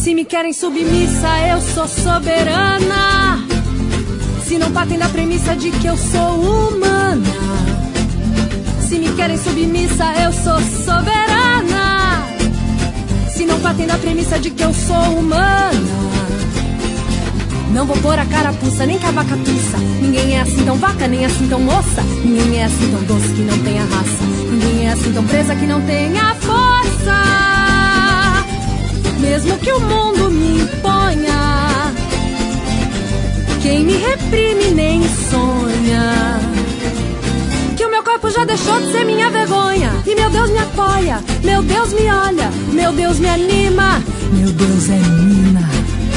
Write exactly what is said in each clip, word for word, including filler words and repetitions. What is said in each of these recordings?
Se me querem submissa, eu sou soberana. Se não partem da premissa de que eu sou humana. Se me querem submissa, eu sou soberana. Se não partem da premissa de que eu sou humana. Não vou pôr a carapuça, nem cavaca tussa. Ninguém é assim tão vaca, nem assim tão moça. Ninguém é assim tão doce que não tenha raça. Ninguém é assim tão presa que não tenha força. Mesmo que o mundo me imponha, quem me reprime nem sonha. Que o meu corpo já deixou de ser minha vergonha. E meu Deus me apoia, meu Deus me olha, meu Deus me anima. Meu Deus é mina.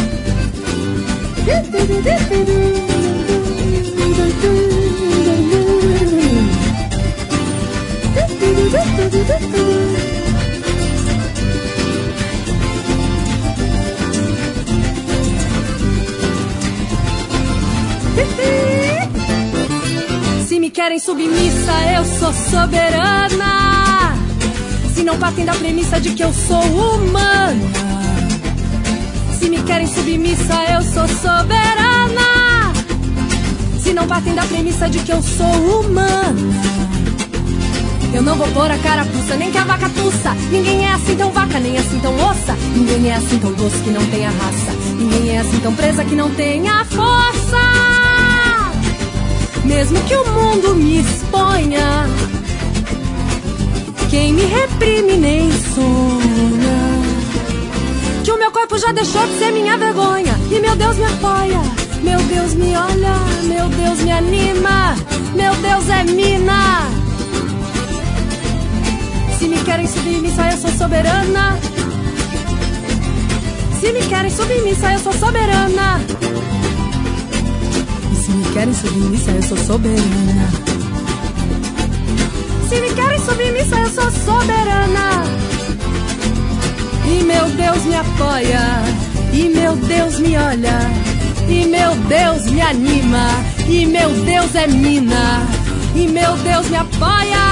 Se me querem submissa, eu sou soberana. Se não partem da premissa de que eu sou humana. Se me querem submissa, eu sou soberana. Se não partem da premissa de que eu sou humana. Eu não vou pôr a carapuça, nem que a vaca tussa. Ninguém é assim tão vaca, nem assim tão ossa. Ninguém é assim tão doce que não tenha raça. Ninguém é assim tão presa que não tenha força. Mesmo que o mundo me exponha, quem me reprime nem sonha. Que o meu corpo já deixou de ser minha vergonha. E meu Deus me apoia, meu Deus me olha, meu Deus me anima. Meu Deus é mina. Se me querem submissa, eu sou soberana. Se me querem submissa, eu sou soberana. E se me querem submissa, eu sou soberana. Se me querem submissa, eu sou soberana. E meu Deus me apoia, e meu Deus me olha, e meu Deus me anima, e meu Deus é mina, e meu Deus me apoia.